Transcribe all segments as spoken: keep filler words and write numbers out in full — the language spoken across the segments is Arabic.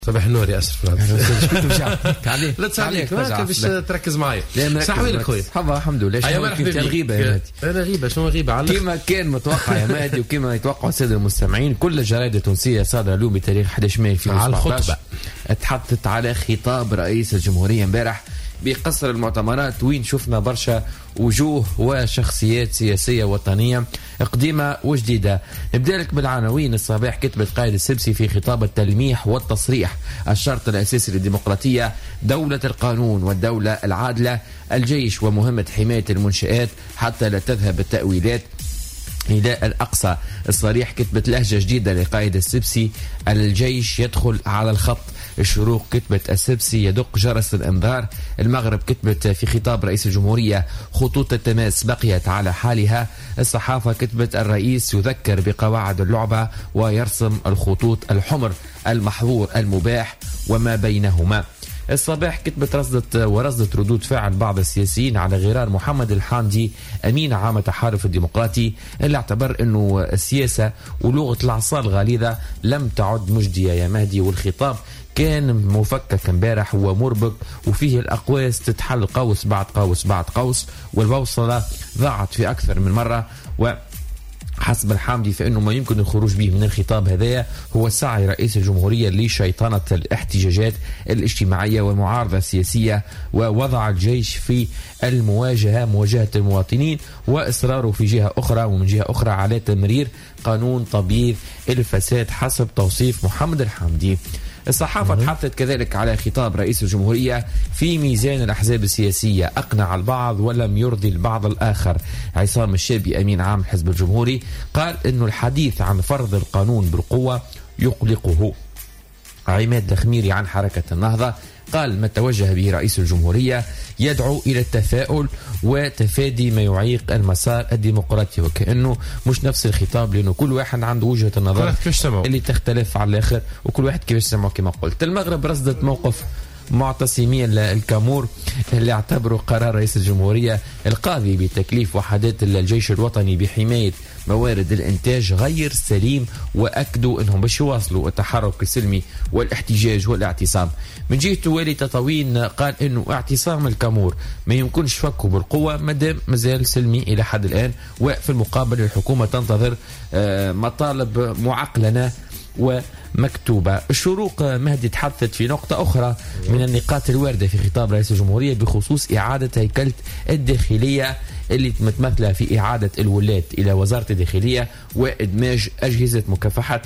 صباح النور يا اسف. لا تساعدنيك ما باش تركز معايا. صحوي لك خويا. حبا الحمد لله. ايوا مرحبا الغيبه يا مهدي. انا غيبه شنو غيبه على كما كان متوقع يا مهدي وكما يتوقع الساده المستمعين. كل الجرائد التونسيه صادره اليوم بتاريخ أحد عشر مايو ألفين وسبعطاش تحدثت على خطاب رئيس الجمهوريه امبارح بقصر المؤتمرات، وين شفنا برشا وجوه وشخصيات سياسية وطنية قديمة وجديدة. نبدأ لك بالعناوين. الصباح كتبت قائد السبسي في خطاب التلميح والتصريح: الشرط الأساسي للديمقراطية دولة القانون والدولة العادلة، الجيش ومهمة حماية المنشآت حتى لا تذهب التأويلات إلى الأقصى. الصريح كتبت لهجة جديدة لقائد السبسي: الجيش يدخل على الخط. الشروق كتبت السبسي يدق جرس الانذار. المغرب كتبت في خطاب رئيس الجمهورية: خطوط التماس بقيت على حالها. الصحافة كتبت: الرئيس يذكر بقواعد اللعبة ويرسم الخطوط الحمر، المحظور المباح وما بينهما. الصباح كتبت رصدت ورصدت ردود فعل بعض السياسيين على غرار محمد الحامدي امين عام التحالف الديمقراطي، اللي اعتبر انه السياسه ولغه العصا الغليظه لم تعد مجديه يا مهدي. والخطاب كان مفكك امبارح ومربك، وفيه الاقواس تتحل قوس بعد قوس بعد قوس، والبوصله ضاعت في اكثر من مره. و حسب الحامدي فإنه ما يمكن الخروج به من الخطاب هذايا هو سعي رئيس الجمهورية لشيطنة الاحتجاجات الاجتماعية والمعارضة السياسية، ووضع الجيش في المواجهة مواجهة المواطنين، وإصراره في جهة أخرى ومن جهة أخرى على تمرير قانون تبييض الفساد حسب توصيف محمد الحامدي. الصحافة تحدثت كذلك على خطاب رئيس الجمهورية في ميزان الأحزاب السياسية: أقنع البعض ولم يرضي البعض الآخر. عصام الشابي أمين عام الحزب الجمهوري قال إنه الحديث عن فرض القانون بالقوة يقلقه. عماد الخميري عن حركة النهضة قال: ما توجه به رئيس الجمهورية يدعو إلى التفاؤل وتفادي ما يعيق المسار الديمقراطي، وكأنه مش نفس الخطاب، لأنه كل واحد عنده وجهة النظر اللي تختلف على الآخر، وكل واحد كيف يسمعه. كما قلت المغرب رصدت موقف معتصمي الكامور اللي اعتبروا قرار رئيس الجمهورية القاضي بتكليف وحدات الجيش الوطني بحماية موارد الانتاج غير سليم، واكدوا انهم باش يواصلوا التحرك السلمي والاحتجاج والاعتصام. من جهه والي تطاوين قال انه اعتصام الكامور ما يمكنش فكه بالقوه مادام مازال سلمي الى حد الان، وفي المقابل الحكومه تنتظر مطالب معقلنه ومكتوبة. الشروق مهدي تحدثت في نقطة أخرى من النقاط الواردة في خطاب رئيس الجمهورية بخصوص إعادة هيكلة الداخلية اللي متمثلة في إعادة الولاة إلى وزارة الداخلية وإدماج أجهزة مكافحة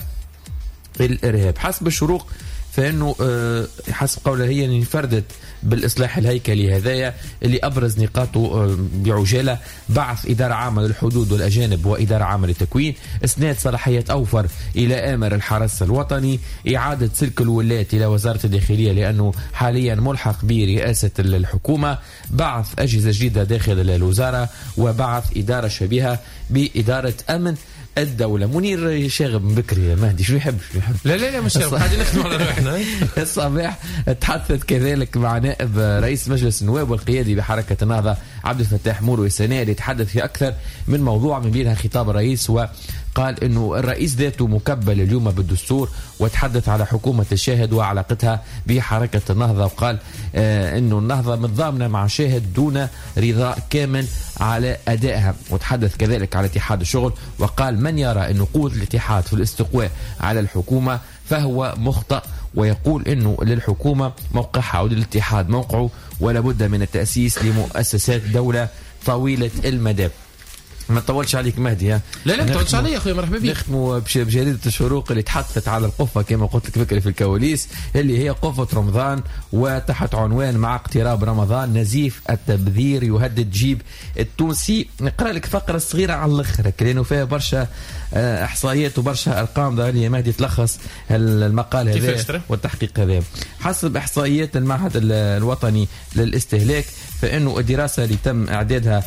الإرهاب. حسب الشروق فإنه حسب قولها هي انفردت بالإصلاح الهيكلي هذايا اللي أبرز نقاطه بعجالة: بعث إدارة عامة للحدود والأجانب وإدارة عامة للتكوين، إسناد صلاحيات أوفر إلى آمر الحرس الوطني، إعادة سلك الولاة إلى وزارة الداخلية لأنه حاليا ملحق برئاسة الحكومة، بعث أجهزة جديدة داخل الوزارة، وبعث إدارة شبيهة بإدارة أمن الدولة. منير شاغب من بكري يا مهدي، شو يحب شو يحب لا لا لا مش شاغب، قاعدين نخدموا على روحنا. الصباح تحدثت كذلك مع نائب رئيس مجلس النواب والقيادي بحركة النهضة عبد الفتاح مورو السنة اللي تحدث في أكثر من موضوع من بينها خطاب الرئيس، وقال إنه الرئيس ذاته مكبل اليوم بالدستور، وتحدث على حكومة الشاهد وعلاقتها بحركة النهضة، وقال آه إنه النهضة متضامنة مع شاهد دون رضاء كامل على أدائها. وتحدث كذلك على اتحاد الشغل وقال: من يرى أن قوة الاتحاد في الاستقواء على الحكومة فهو مخطئ، ويقول أنه للحكومة موقعها وللاتحاد موقعه، ولا بد من التأسيس لمؤسسات دولة طويلة المدى. ما تطولش عليك مهدي. ها لا لا ما تطولش علي يا اخويا، مرحبا بك. نختموا بجريدة الشروق اللي تحدثت على القفة كما قلت لك فكرة في الكواليس، اللي هي قفة رمضان، وتحت عنوان: مع اقتراب رمضان نزيف التبذير يهدد جيب التونسي. نقرأ لك فقرة صغيرة على الأخر لأنه فيها برشا احصائيات وبرشا ارقام ضروريه يا مهدي تلخص المقال هذا والتحقيق هذا. حسب احصائيات المعهد الوطني للاستهلاك فانه الدراسه اللي تم اعدادها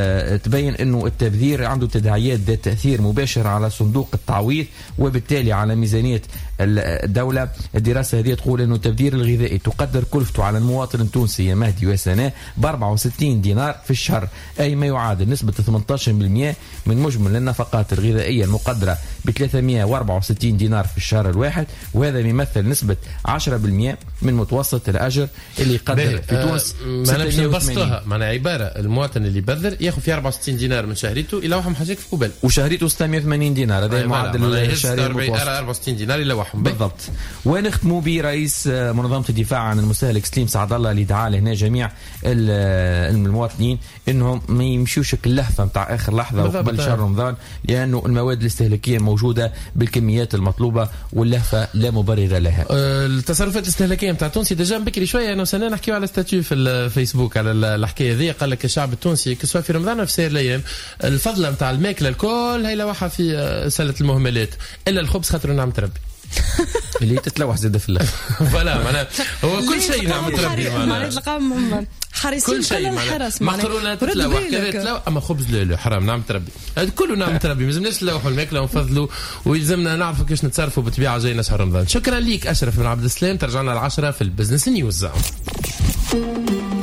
تبين انه التبذير عنده تداعيات ذات تاثير مباشر على صندوق التعويض وبالتالي على ميزانيه الدوله. الدراسه هذه تقول انه التبذير الغذائي تقدر كلفته على المواطن التونسي يا مهدي وسنه ب أربعة وستين دينار في الشهر، اي ما يعادل نسبه ثمانية عشر بالمئة من مجمل النفقات الغذائيه المقدره ب ثلاثمائة وأربعة وستين دينار في الشهر الواحد، وهذا يمثل نسبة عشرة بالمئة من متوسط الأجر اللي يقدر في تونس. ما نمشي نبسطوها، معناها عبارة المواطن اللي يبذر ياخذ في أربعة وستين دينار من شهريته إلى واحد حاجات في قبل، وشهريته ستمائة وثمانين دينار، هذا معدل الشهري المتوسط أربعة وستين دينار إلى واحد بالضبط. ونختموا برئيس منظمة الدفاع عن المستهلك سليم سعد الله اللي دعا لهنا جميع المواطنين انهم ما يمشوش اللهفه نتاع اخر لحظه وقبل شهر رمضان، لانه المواد الاستهلاكيه موجوده بالكميات المطلوبه واللهفه لا مبرر لها. التصرفات الاستهلاكيه نتاع التونسي ديجا بكري شويه انا وسنان نحكيو على ستاتيو في الفيسبوك على الحكايه ذي، قال لك الشعب التونسي كسوا في رمضان وفي سائر الايام الفضله نتاع الماكله الكل هي لوحه في سله المهملات الا الخبز خاطر نعمه ربي اللي تتلوح زاد في الله. فلا معناها هو كل شيء نعمه ربي معناها تلقاهم حريصين كل الحرس مقرونه تتلوح كذا تتلوح، اما خبز لا لا حرام نعمه ربي، هذا كله نعمه ربي، ما لازمناش نلوحوا الماكله ونفضلوا ويلزمنا نعرفوا كيفاش نتصرفوا بالطبيعه جاينا شهر رمضان. شكرا ليك اشرف بن عبد السلام، ترجعنا العشرة في البزنس نيوز.